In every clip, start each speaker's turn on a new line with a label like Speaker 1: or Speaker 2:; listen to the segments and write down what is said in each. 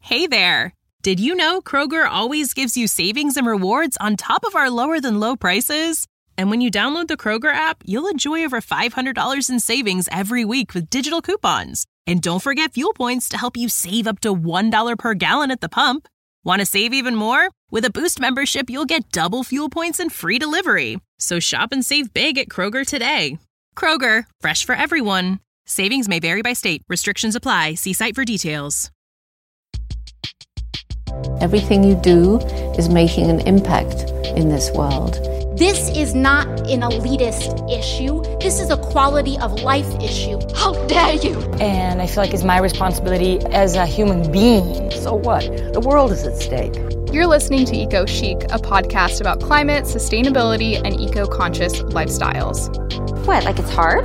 Speaker 1: Hey there! Did you know Kroger always gives you savings and rewards on top of our lower-than-low prices? And when you download the Kroger app, you'll enjoy over $500 in savings every week with digital coupons. And don't forget fuel points to help you save up to $1 per gallon at the pump. Want to save even more? With a Boost membership, you'll get double fuel points and free delivery. So shop and save big at Kroger today. Kroger, fresh for everyone. Savings may vary by state. Restrictions apply. See site for details.
Speaker 2: Everything you do is making an impact in this world.
Speaker 3: This is not an elitist issue. This is a quality of life issue. How dare you?
Speaker 4: And I feel like it's my responsibility as a human being.
Speaker 5: So what? The world is at stake.
Speaker 6: You're listening to Eco Chic, a podcast about climate, sustainability, and eco-conscious lifestyles.
Speaker 7: What, like it's hard?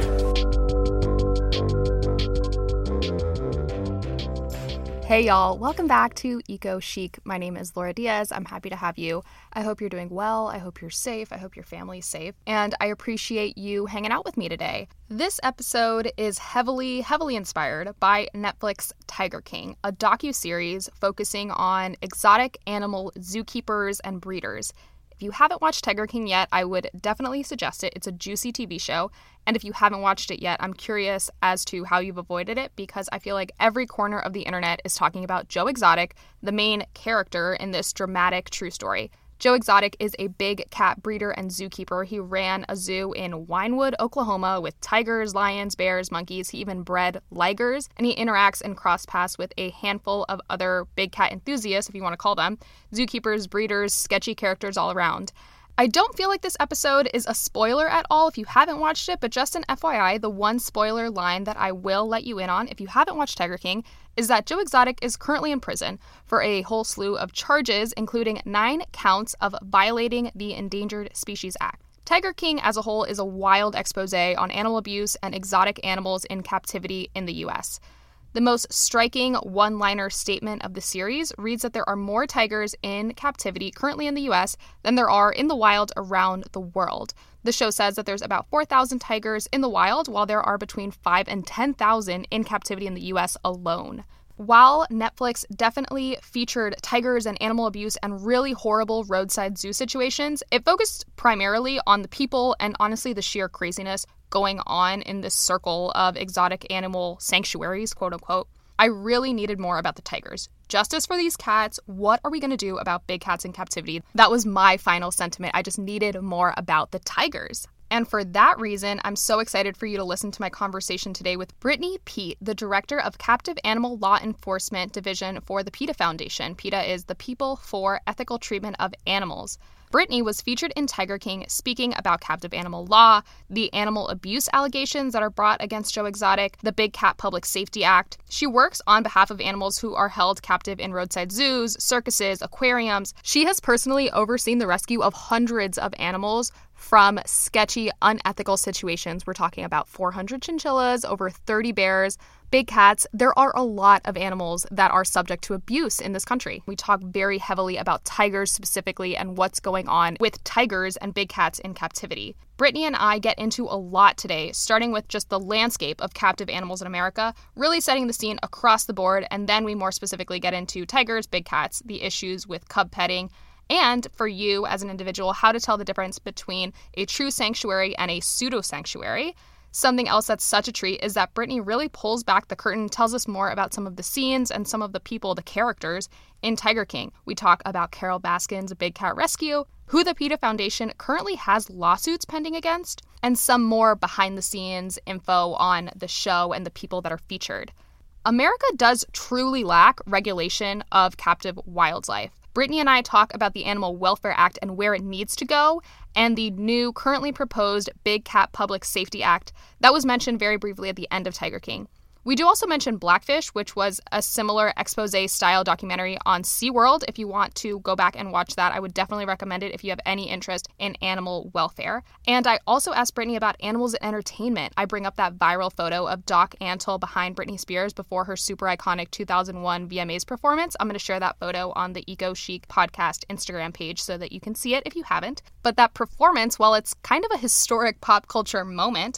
Speaker 6: Hey y'all, welcome back to Eco Chic. My name is Laura Diaz. I'm happy to have you. I hope you're doing well. I hope you're safe. I hope your family's safe. And I appreciate you hanging out with me today. This episode is heavily inspired by Netflix Tiger King, a docuseries focusing on exotic animal zookeepers and breeders. If you haven't watched Tiger King yet, I would definitely suggest it. It's a juicy TV show. And if you haven't watched it yet, I'm curious as to how you've avoided it, because I feel like every corner of the internet is talking about Joe Exotic, the main character in this dramatic true story. Joe Exotic is a big cat breeder and zookeeper. He ran a zoo in Winewood, Oklahoma with tigers, lions, bears, monkeys. He even bred ligers, and he interacts and cross paths with a handful of other big cat enthusiasts, if you want to call them, zookeepers, breeders, sketchy characters all around. I don't feel like this episode is a spoiler at all if you haven't watched it, but just an FYI, the one spoiler line that I will let you in on if you haven't watched Tiger King is that Joe Exotic is currently in prison for a whole slew of charges, including 9 counts of violating the Endangered Species Act. Tiger King as a whole is a wild expose on animal abuse and exotic animals in captivity in the U.S. The most striking one-liner statement of the series reads that there are more tigers in captivity currently in the U.S. than there are in the wild around the world. The show says that there's about 4,000 tigers in the wild, while there are between 5,000 and 10,000 in captivity in the U.S. alone. While Netflix definitely featured tigers and animal abuse and really horrible roadside zoo situations, it focused primarily on the people and honestly the sheer craziness going on in this circle of exotic animal sanctuaries, quote unquote. I really needed more about the tigers. Justice for these cats. What are we going to do about big cats in captivity? That was my final sentiment. I just needed more about the tigers. And for that reason, I'm so excited for you to listen to my conversation today with Brittany Peet, the director of Captive Animal Law Enforcement Division for the PETA Foundation. PETA is the People for Ethical Treatment of Animals. Brittany was featured in Tiger King speaking about captive animal law, the animal abuse allegations that are brought against Joe Exotic, the Big Cat Public Safety Act. She works on behalf of animals who are held captive in roadside zoos, circuses, aquariums. She has personally overseen the rescue of hundreds of animals from sketchy, unethical situations. We're talking about 400 chinchillas, over 30 bears, big cats. There are a lot of animals that are subject to abuse in this country. We talk very heavily about tigers specifically and what's going on with tigers and big cats in captivity. Brittany and I get into a lot today, starting with just the landscape of captive animals in America, really setting the scene across the board, and then we more specifically get into tigers, big cats, the issues with cub petting, and for you as an individual, how to tell the difference between a true sanctuary and a pseudo-sanctuary. Something else that's such a treat is that Brittany really pulls back the curtain, tells us more about some of the scenes and some of the people, the characters in Tiger King. We talk about Carol Baskin's Big Cat Rescue, who the PETA Foundation currently has lawsuits pending against, and some more behind-the-scenes info on the show and the people that are featured. America does truly lack regulation of captive wildlife. Brittany and I talk about the Animal Welfare Act and where it needs to go, and the new, currently proposed Big Cat Public Safety Act that was mentioned very briefly at the end of Tiger King. We do also mention Blackfish, which was a similar expose-style documentary on SeaWorld. If you want to go back and watch that, I would definitely recommend it if you have any interest in animal welfare. And I also asked Brittany about animals in entertainment. I bring up that viral photo of Doc Antle behind Britney Spears before her super iconic 2001 VMAs performance. I'm going to share that photo on the Eco Chic podcast Instagram page so that you can see it if you haven't. But that performance, while it's kind of a historic pop culture moment,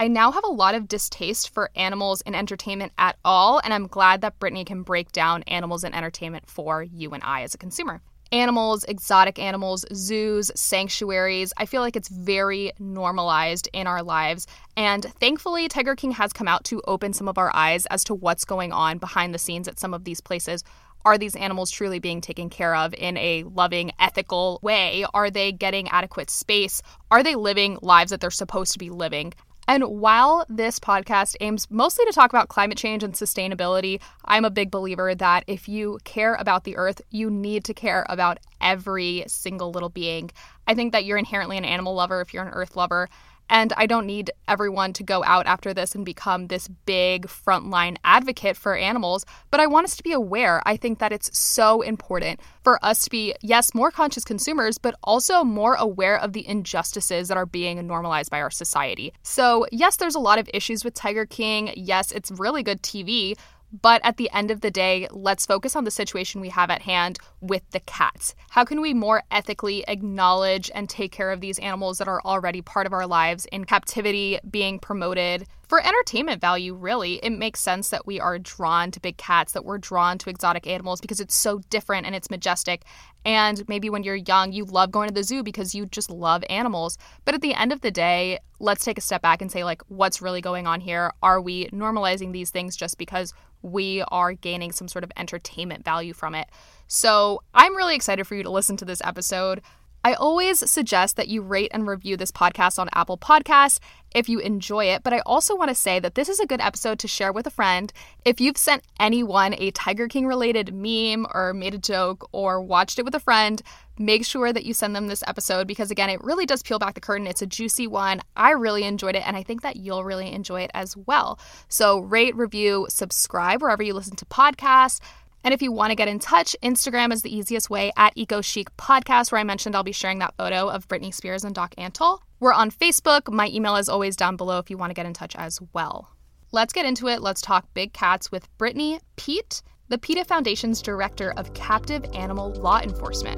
Speaker 6: I now have a lot of distaste for animals in entertainment at all, and I'm glad that Brittany can break down animals in entertainment for you and I as a consumer. Animals, exotic animals, zoos, sanctuaries, I feel like it's very normalized in our lives. And thankfully, Tiger King has come out to open some of our eyes as to what's going on behind the scenes at some of these places. Are these animals truly being taken care of in a loving, ethical way? Are they getting adequate space? Are they living lives that they're supposed to be living? And while this podcast aims mostly to talk about climate change and sustainability, I'm a big believer that if you care about the earth, you need to care about every single little being. I think that you're inherently an animal lover if you're an earth lover. And I don't need everyone to go out after this and become this big frontline advocate for animals, but I want us to be aware. I think that it's so important for us to be, yes, more conscious consumers, but also more aware of the injustices that are being normalized by our society. So yes, there's a lot of issues with Tiger King. Yes, it's really good TV. But at the end of the day, let's focus on the situation we have at hand with the cats. How can we more ethically acknowledge and take care of these animals that are already part of our lives in captivity, being promoted? For entertainment value, really, it makes sense that we are drawn to big cats, that we're drawn to exotic animals because it's so different and it's majestic. And maybe when you're young, you love going to the zoo because you just love animals. But at the end of the day, let's take a step back and say, like, what's really going on here? Are we normalizing these things just because we are gaining some sort of entertainment value from it? So I'm really excited for you to listen to this episode. I always suggest that you rate and review this podcast on Apple Podcasts if you enjoy it, but I also want to say that this is a good episode to share with a friend. If you've sent anyone a Tiger King related meme or made a joke or watched it with a friend, make sure that you send them this episode because, again, it really does peel back the curtain. It's a juicy one. I really enjoyed it, and I think that you'll really enjoy it as well. So rate, review, subscribe wherever you listen to podcasts. And if you want to get in touch, Instagram is the easiest way at EcoChic Podcast, where I mentioned I'll be sharing that photo of Britney Spears and Doc Antle. We're on Facebook. My email is always down below if you want to get in touch as well. Let's get into it. Let's talk big cats with Brittany Peet, the PETA Foundation's Director of Captive Animal Law Enforcement.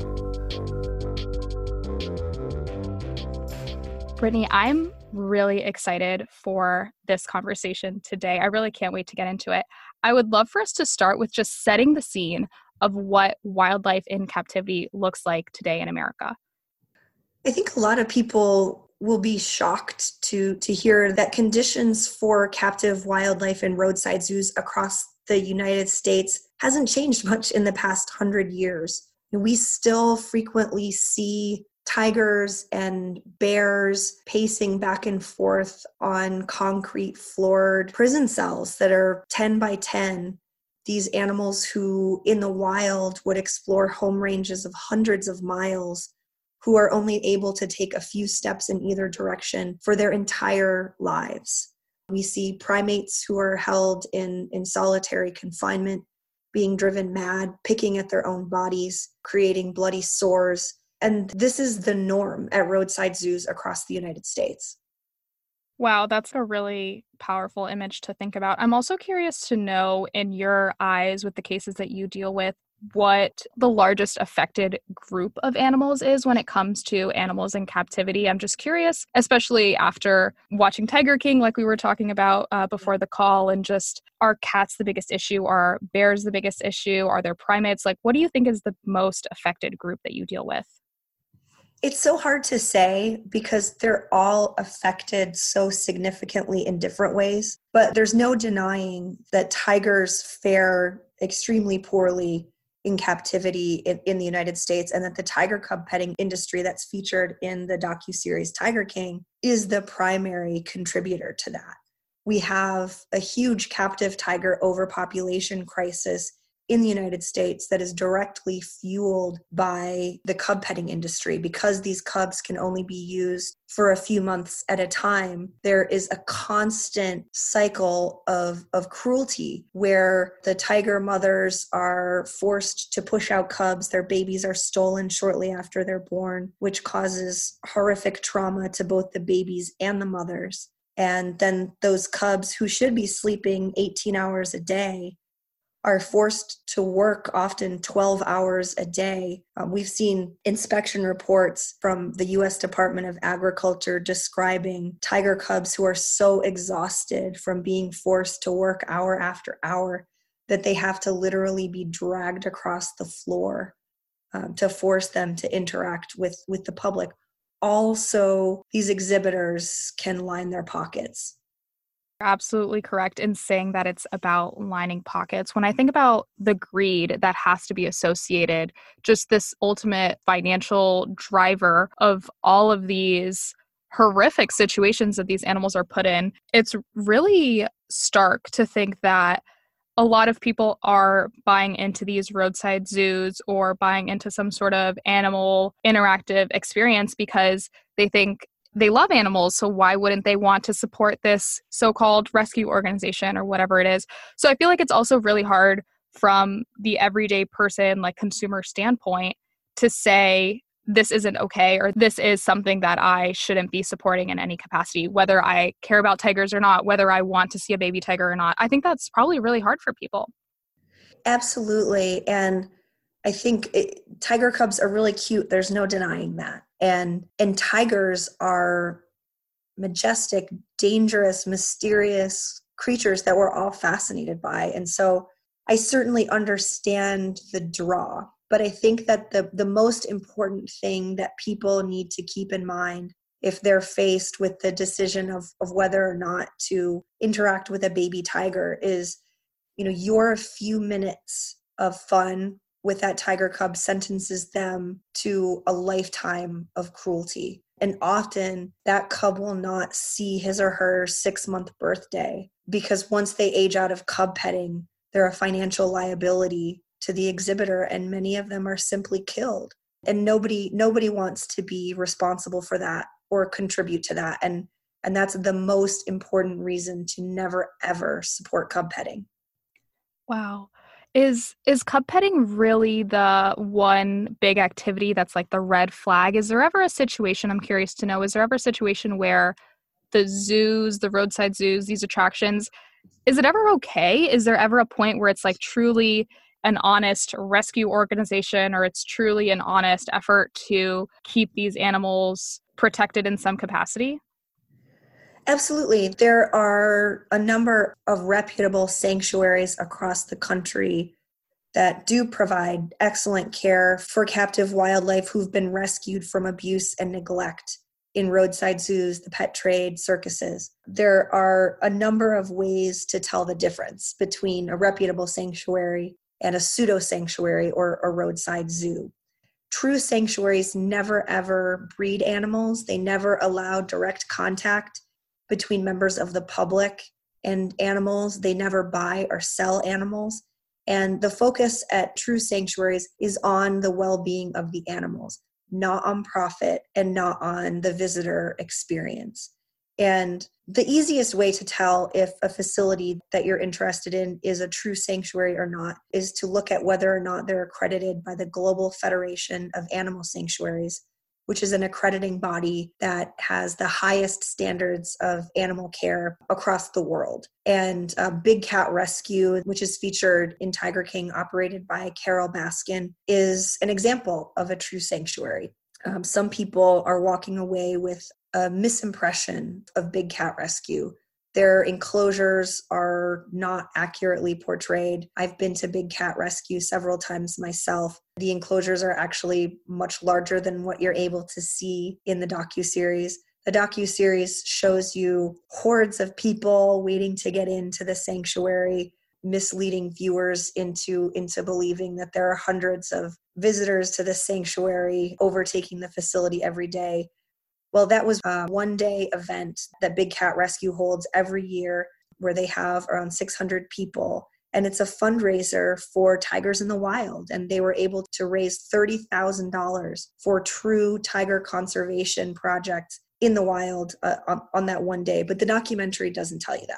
Speaker 6: Brittany, I'm really excited for this conversation today. I really can't wait to get into it. I would love for us to start with just setting the scene of what wildlife in captivity looks like today in America.
Speaker 7: I think a lot of people will be shocked to hear that conditions for captive wildlife in roadside zoos across the United States hasn't changed much in the past 100 years. We still frequently see tigers and bears pacing back and forth on concrete floored prison cells that are 10 by 10. These animals who in the wild would explore home ranges of hundreds of miles, who are only able to take a few steps in either direction for their entire lives. We see primates who are held in solitary confinement, being driven mad, picking at their own bodies, creating bloody sores. And this is the norm at roadside zoos across the United States.
Speaker 6: Wow, that's a really powerful image to think about. I'm also curious to know, in your eyes, with the cases that you deal with, what the largest affected group of animals is when it comes to animals in captivity. I'm just curious, especially after watching Tiger King, like we were talking about before the call, and just, are cats the biggest issue? Are bears the biggest issue? Are there primates? Like, what do you think is the most affected group that you deal with?
Speaker 7: It's so hard to say because they're all affected so significantly in different ways, but there's no denying that tigers fare extremely poorly in captivity in the United States, and that the tiger cub petting industry that's featured in the docuseries Tiger King is the primary contributor to that. We have a huge captive tiger overpopulation crisis in the United States that is directly fueled by the cub petting industry. Because these cubs can only be used for a few months at a time, there is a constant cycle of cruelty where the tiger mothers are forced to push out cubs. Their babies are stolen shortly after they're born, which causes horrific trauma to both the babies and the mothers. And then those cubs who should be sleeping 18 hours a day are forced to work often 12 hours a day. We've seen inspection reports from the U.S. Department of Agriculture describing tiger cubs who are so exhausted from being forced to work hour after hour that they have to literally be dragged across the floor to force them to interact with the public. Also, these exhibitors can line their pockets.
Speaker 6: Absolutely correct in saying that it's about lining pockets. When I think about the greed that has to be associated, just this ultimate financial driver of all of these horrific situations that these animals are put in, it's really stark to think that a lot of people are buying into these roadside zoos or buying into some sort of animal interactive experience because they think they love animals, so why wouldn't they want to support this so-called rescue organization or whatever it is? So I feel like it's also really hard from the everyday person, like consumer standpoint, to say this isn't okay or this is something that I shouldn't be supporting in any capacity, whether I care about tigers or not, whether I want to see a baby tiger or not. I think that's probably really hard for people.
Speaker 7: Absolutely. And I think tiger cubs are really cute. There's no denying that. And tigers are majestic, dangerous, mysterious creatures that we're all fascinated by. And so I certainly understand the draw, but I think that the most important thing that people need to keep in mind if they're faced with the decision of whether or not to interact with a baby tiger is, your few minutes of fun with that tiger cub sentences them to a lifetime of cruelty. And often that cub will not see his or her 6-month birthday because once they age out of cub petting, they're a financial liability to the exhibitor, and many of them are simply killed. And nobody wants to be responsible for that or contribute to that. And that's the most important reason to never, ever support cub petting.
Speaker 6: Wow. Is cub petting really the one big activity that's like the red flag? Is there ever a situation, I'm curious to know, is there ever a situation where the zoos, the roadside zoos, these attractions, is it ever okay? Is there ever a point where it's like truly an honest rescue organization or it's truly an honest effort to keep these animals protected in some capacity?
Speaker 7: Absolutely. There are a number of reputable sanctuaries across the country that do provide excellent care for captive wildlife who've been rescued from abuse and neglect in roadside zoos, the pet trade, circuses. There are a number of ways to tell the difference between a reputable sanctuary and a pseudo-sanctuary or a roadside zoo. True sanctuaries never ever breed animals. They never allow direct contact between members of the public and animals. They never buy or sell animals. And the focus at true sanctuaries is on the well-being of the animals, not on profit and not on the visitor experience. And the easiest way to tell if a facility that you're interested in is a true sanctuary or not is to look at whether or not they're accredited by the Global Federation of Animal Sanctuaries, which is an accrediting body that has the highest standards of animal care across the world. And Big Cat Rescue, which is featured in Tiger King, operated by Carol Baskin, is an example of a true sanctuary. Some people are walking away with a misimpression of Big Cat Rescue. Their enclosures are not accurately portrayed. I've been to Big Cat Rescue several times myself. The enclosures are actually much larger than what you're able to see in the docuseries. The docuseries shows you hordes of people waiting to get into the sanctuary, misleading viewers into believing that there are hundreds of visitors to the sanctuary overtaking the facility every day. Well, that was a one-day event that Big Cat Rescue holds every year where they have around 600 people. And it's a fundraiser for Tigers in the Wild. And they were able to raise $30,000 for true tiger conservation projects in the wild on that one day. But the documentary doesn't tell you that.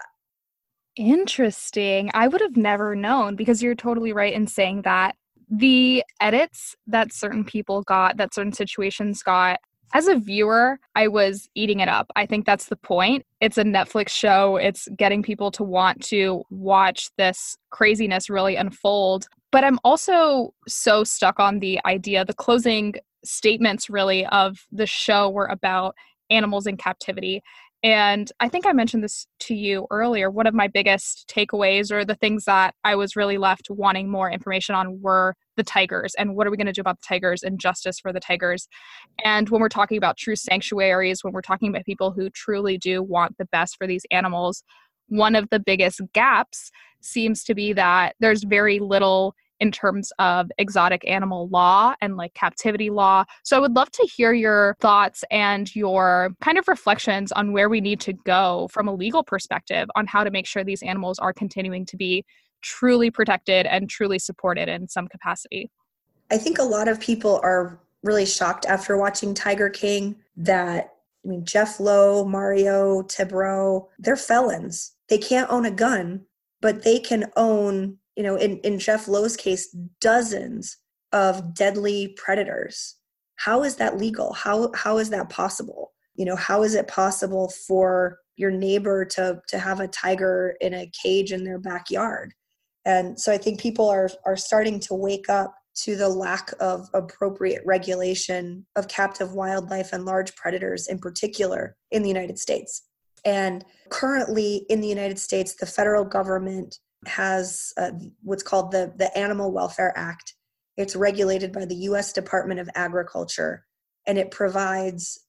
Speaker 6: Interesting. I would have never known, because you're totally right in saying that the edits that certain people got, that certain situations got, As a viewer, I was eating it up. I think that's the point. It's a Netflix show. It's getting people to want to watch this craziness really unfold. But I'm also so stuck on the idea, the closing statements really of the show were about animals in captivity. And I think I mentioned this to you earlier. One of my biggest takeaways, or the things that I was really left wanting more information on, were the tigers and what are we going to do about the tigers and justice for the tigers. And when we're talking about true sanctuaries, when we're talking about people who truly do want the best for these animals, one of the biggest gaps seems to be that there's very little in terms of exotic animal law and like captivity law. So I would love to hear your thoughts and your kind of reflections on where we need to go from a legal perspective on how to make sure these animals are continuing to be truly protected and truly supported in some capacity.
Speaker 7: I think a lot of people are really shocked after watching Tiger King that, Jeff Lowe, Mario Tebrow, they're felons. They can't own a gun, but they can own, in Jeff Lowe's case, dozens of deadly predators. How is that legal? How is that possible? How is it possible for your neighbor to have a tiger in a cage in their backyard? And so I think people are starting to wake up to the lack of appropriate regulation of captive wildlife and large predators in particular in the United States. And currently in the United States, the federal government has what's called the Animal Welfare Act. It's regulated by the U.S. Department of Agriculture, and it provides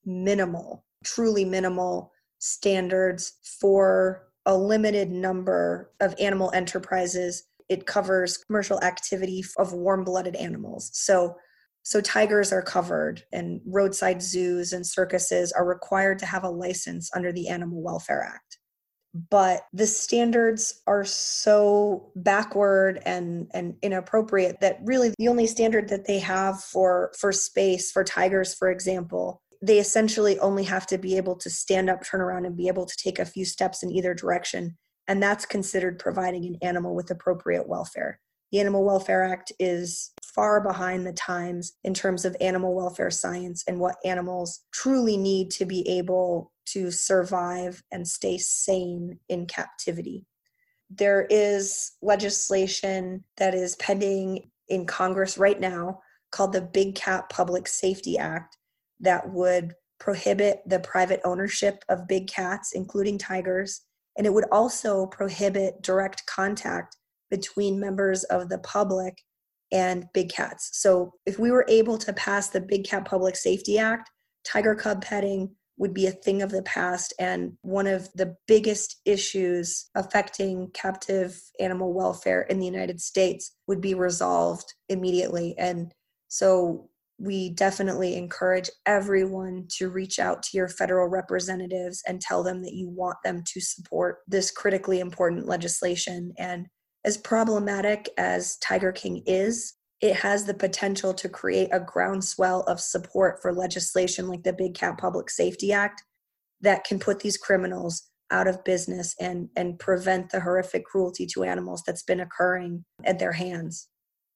Speaker 7: truly minimal standards for a limited number of animal enterprises. It covers commercial activity of warm-blooded animals. So tigers are covered, and roadside zoos and circuses are required to have a license under the Animal Welfare Act. But the standards are so backward and inappropriate that really the only standard that they have for space for tigers, for example, they essentially only have to be able to stand up, turn around, and be able to take a few steps in either direction. And that's considered providing an animal with appropriate welfare. The Animal Welfare Act is far behind the times in terms of animal welfare science and what animals truly need to be able to survive and stay sane in captivity. There is legislation that is pending in Congress right now called the Big Cat Public Safety Act that would prohibit the private ownership of big cats, including tigers, and it would also prohibit direct contact between members of the public and big cats. So if we were able to pass the Big Cat Public Safety Act, tiger cub petting would be a thing of the past, and one of the biggest issues affecting captive animal welfare in the United States would be resolved immediately. And so we definitely encourage everyone to reach out to your federal representatives and tell them that you want them to support this critically important legislation. And as problematic as Tiger King is, it has the potential to create a groundswell of support for legislation like the Big Cat Public Safety Act that can put these criminals out of business and prevent the horrific cruelty to animals that's been occurring at their hands.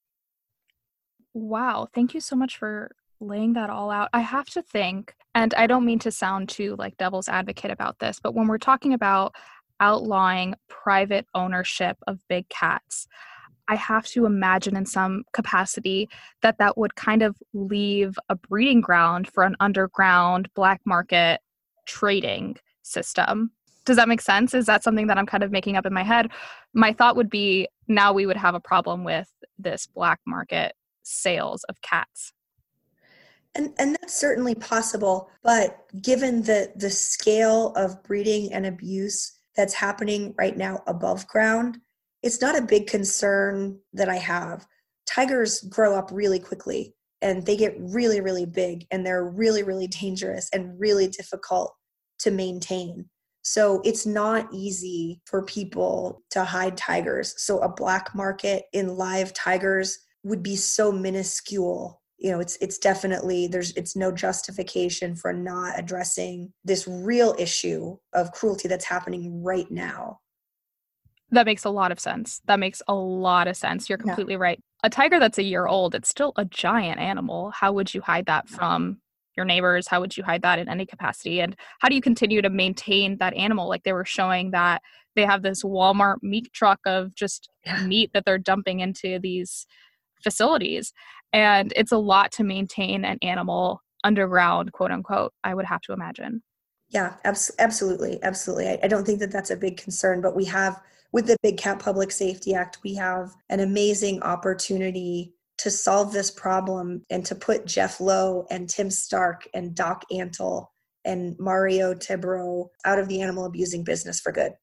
Speaker 6: Wow. Thank you so much for laying that all out. I have to think, and I don't mean to sound too like devil's advocate about this, but when we're talking about outlawing private ownership of big cats, I have to imagine in some capacity that would kind of leave a breeding ground for an underground black market trading system. Does that make sense? Is that something that I'm kind of making up in my head? My thought would be now we would have a problem with this black market sales of cats.
Speaker 7: And that's certainly possible, but given the scale of breeding and abuse that's happening right now above ground, it's not a big concern that I have. Tigers grow up really quickly and they get really, really big, and they're really, really dangerous and really difficult to maintain. So it's not easy for people to hide tigers. So a black market in live tigers would be so minuscule. It's definitely, it's no justification for not addressing this real issue of cruelty that's happening right now.
Speaker 6: That makes a lot of sense. You're completely right. A tiger that's a year old, it's still a giant animal. How would you hide that from your neighbors? How would you hide that in any capacity? And how do you continue to maintain that animal? Like they were showing that they have this Walmart meat truck of just meat that they're dumping into these facilities. And it's a lot to maintain an animal underground, quote unquote, I would have to imagine.
Speaker 7: Yeah, absolutely. Absolutely. I don't think that that's a big concern, but we have, with the Big Cat Public Safety Act, we have an amazing opportunity to solve this problem and to put Jeff Lowe and Tim Stark and Doc Antle and Mario Tebro out of the animal abusing business for good.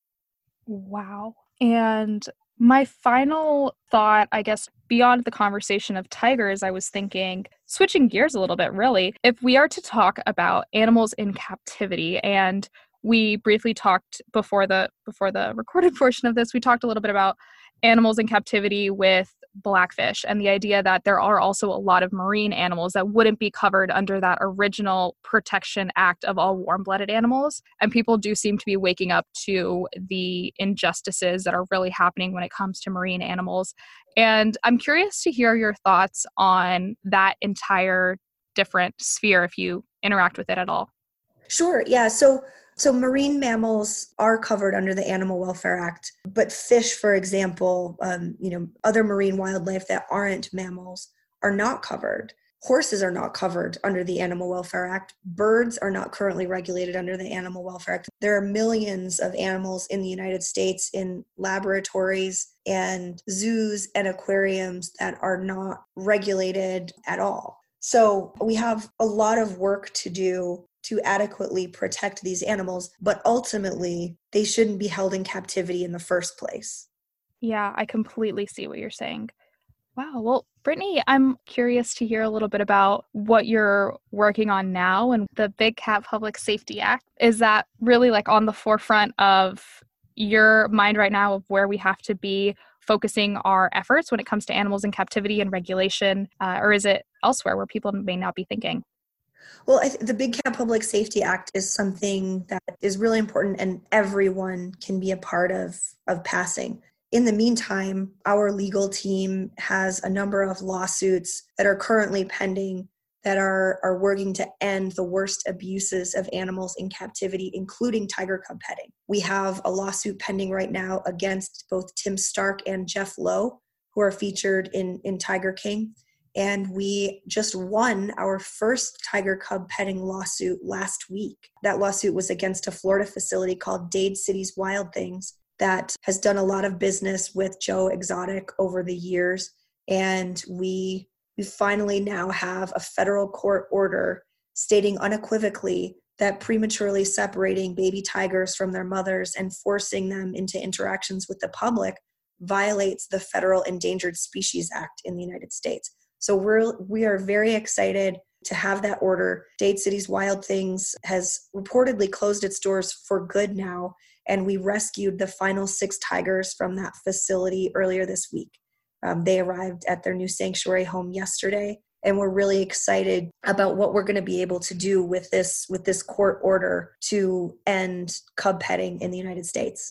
Speaker 6: Wow. And my final thought, I guess, beyond the conversation of tigers, I was thinking, switching gears a little bit, really, if we are to talk about animals in captivity, and we briefly talked before the recorded portion of this, we talked a little bit about animals in captivity with Blackfish and the idea that there are also a lot of marine animals that wouldn't be covered under that original Protection Act of all warm-blooded animals. And people do seem to be waking up to the injustices that are really happening when it comes to marine animals. And I'm curious to hear your thoughts on that entire different sphere if you interact with it at all.
Speaker 7: Sure. Yeah. So marine mammals are covered under the Animal Welfare Act, but fish, for example, other marine wildlife that aren't mammals are not covered. Horses are not covered under the Animal Welfare Act. Birds are not currently regulated under the Animal Welfare Act. There are millions of animals in the United States in laboratories and zoos and aquariums that are not regulated at all. So we have a lot of work to do to adequately protect these animals, but ultimately they shouldn't be held in captivity in the first place.
Speaker 6: Yeah, I completely see what you're saying. Wow. Well, Brittany, I'm curious to hear a little bit about what you're working on now and the Big Cat Public Safety Act. Is that really like on the forefront of your mind right now of where we have to be focusing our efforts when it comes to animals in captivity and regulation, or is it elsewhere where people may not be thinking?
Speaker 7: Well, the Big Cat Public Safety Act is something that is really important and everyone can be a part of passing. In the meantime, our legal team has a number of lawsuits that are currently pending that are working to end the worst abuses of animals in captivity, including tiger cub petting. We have a lawsuit pending right now against both Tim Stark and Jeff Lowe, who are featured in Tiger King. And we just won our first tiger cub petting lawsuit last week. That lawsuit was against a Florida facility called Dade Cities Wild Things that has done a lot of business with Joe Exotic over the years. And we finally now have a federal court order stating unequivocally that prematurely separating baby tigers from their mothers and forcing them into interactions with the public violates the Federal Endangered Species Act in the United States. So we are very excited to have that order. Dade Cities Wild Things has reportedly closed its doors for good now, and we rescued the final 6 tigers from that facility earlier this week. They arrived at their new sanctuary home yesterday, and we're really excited about what we're going to be able to do with this court order to end cub petting in the United States.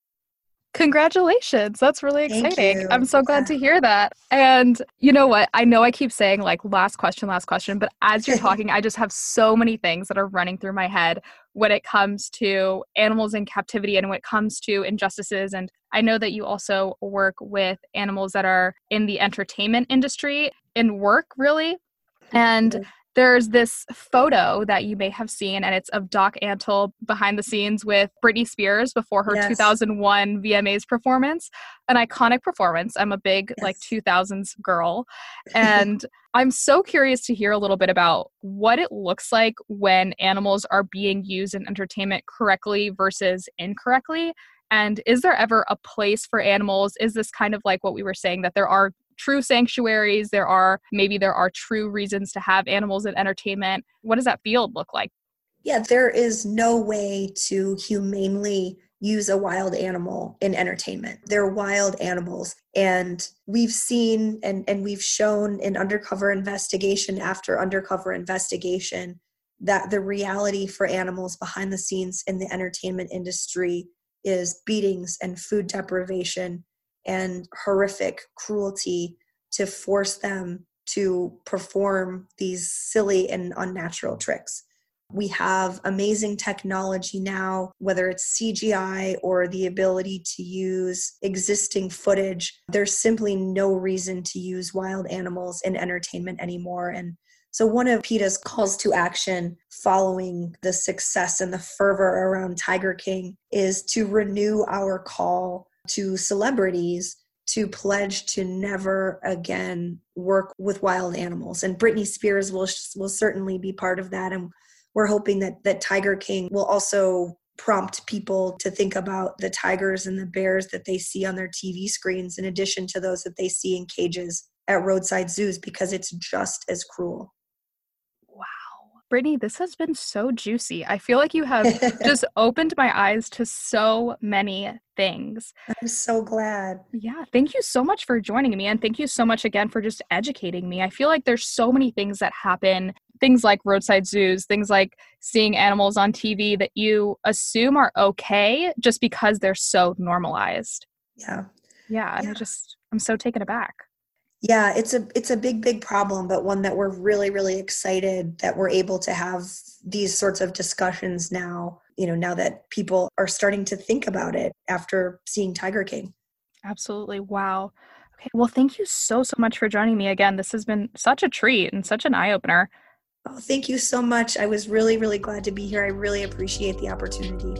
Speaker 6: Congratulations. That's really exciting.
Speaker 7: Thank you.
Speaker 6: I'm so glad to hear that. And you know what? I know I keep saying like last question, but as you're talking, I just have so many things that are running through my head when it comes to animals in captivity and when it comes to injustices. And I know that you also work with animals that are in the entertainment industry in work, really. And there's this photo that you may have seen, and it's of Doc Antle behind the scenes with Britney Spears before her 2001 VMAs performance, an iconic performance. I'm a big 2000s girl, and I'm so curious to hear a little bit about what it looks like when animals are being used in entertainment correctly versus incorrectly. And is there ever a place for animals? Is this kind of like what we were saying, that there are true sanctuaries, there are true reasons to have animals in entertainment? What does that field look like?
Speaker 7: Yeah, there is no way to humanely use a wild animal in entertainment. They're wild animals. And we've seen and we've shown in undercover investigation after undercover investigation that the reality for animals behind the scenes in the entertainment industry is beatings and food deprivation and horrific cruelty to force them to perform these silly and unnatural tricks. We have amazing technology now, whether it's CGI or the ability to use existing footage. There's simply no reason to use wild animals in entertainment anymore. And so one of PETA's calls to action following the success and the fervor around Tiger King is to renew our call to celebrities to pledge to never again work with wild animals. And Britney Spears will certainly be part of that. And we're hoping that Tiger King will also prompt people to think about the tigers and the bears that they see on their TV screens, in addition to those that they see in cages at roadside zoos, because it's just as cruel.
Speaker 6: Wow. Brittany, this has been so juicy. I feel like you have just opened my eyes to so many things.
Speaker 7: I'm so glad.
Speaker 6: Yeah. Thank you so much for joining me. And thank you so much again for just educating me. I feel like there's so many things that happen, things like roadside zoos, things like seeing animals on TV that you assume are okay just because they're so normalized.
Speaker 7: Yeah.
Speaker 6: Yeah. And I'm so taken aback.
Speaker 7: Yeah, it's a big problem, but one that we're really, really excited that we're able to have these sorts of discussions now, now that people are starting to think about it after seeing Tiger King.
Speaker 6: Absolutely. Wow. Okay. Well, thank you so much for joining me again. This has been such a treat and such an eye-opener.
Speaker 7: Oh, thank you so much. I was really, really glad to be here. I really appreciate the opportunity.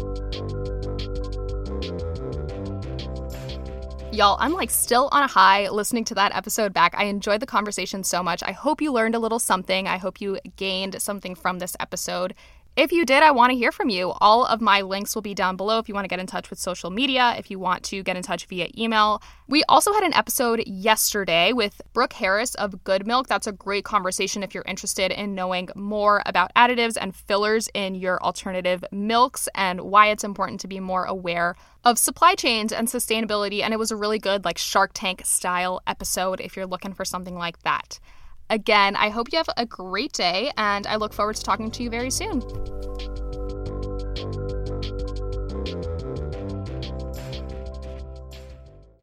Speaker 6: Y'all, I'm still on a high listening to that episode back. I enjoyed the conversation so much. I hope you learned a little something. I hope you gained something from this episode. If you did, I want to hear from you. All of my links will be down below if you want to get in touch with social media, if you want to get in touch via email. We also had an episode yesterday with Brooke Harris of Good Milk. That's a great conversation if you're interested in knowing more about additives and fillers in your alternative milks and why it's important to be more aware of supply chains and sustainability. And it was a really good Shark Tank style episode if you're looking for something like that. Again, I hope you have a great day, and I look forward to talking to you very soon.